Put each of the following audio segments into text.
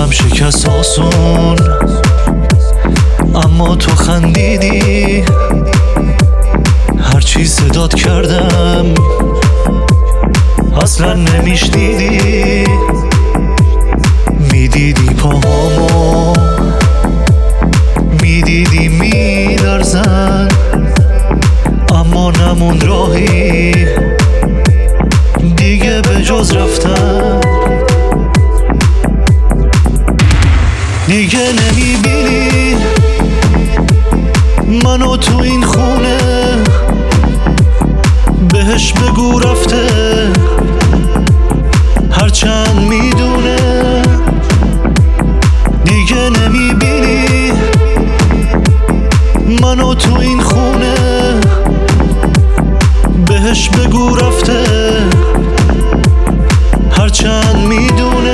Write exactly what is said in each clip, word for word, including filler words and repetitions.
قلبم شکست آسون، اما تو خندیدی. هرچی صدات کردم اصلا نمیشنیدی. میدیدی پاهامو، میدیدی میلرزن، اما نموند راهی دیگه به جز رفتن. دیگه نمیبینی منو تو این خونه، بهش بگو رفته هرچند میدونه. دیگه نمیبینی منو تو این خونه، بهش بگو رفته هرچند میدونه.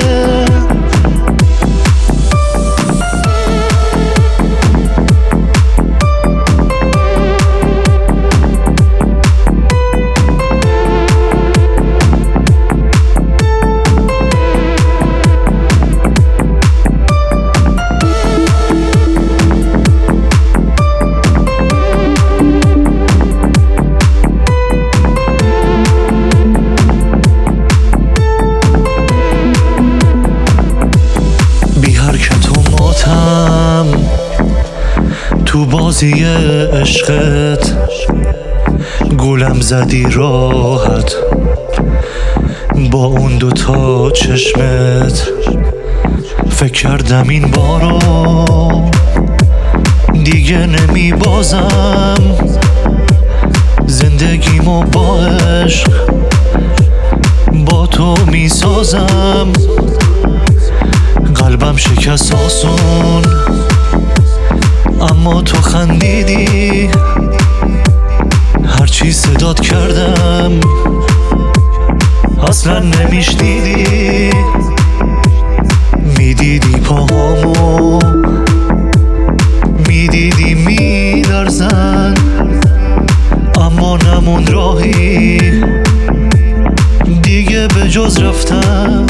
تو بازی عشقت گولم زدی راحت با اون دوتا چشمت. فکر کردم این بارو دیگه نمی بازم، زندگیمو با عشق با تو می سازم. قلبم شکست آسون، اما تو خندیدی. هرچی صدات کردم اصلا نمیشنیدی. میدیدی پاهامو، میدیدی میلرزن، اما نموند راهی دیگه به جز رفتن.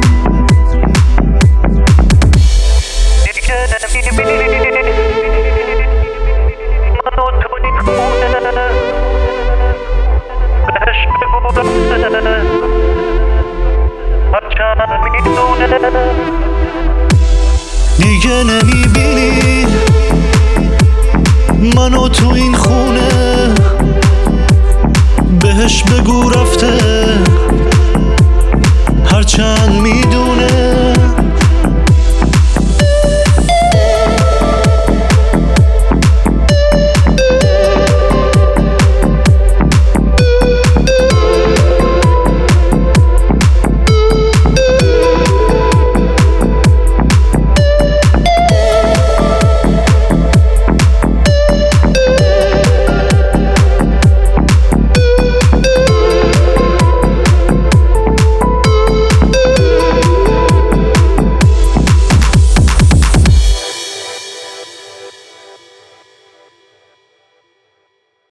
دیگه نمیبینی منو تو این خونه، بهش بگو رفته هرچند میدونه.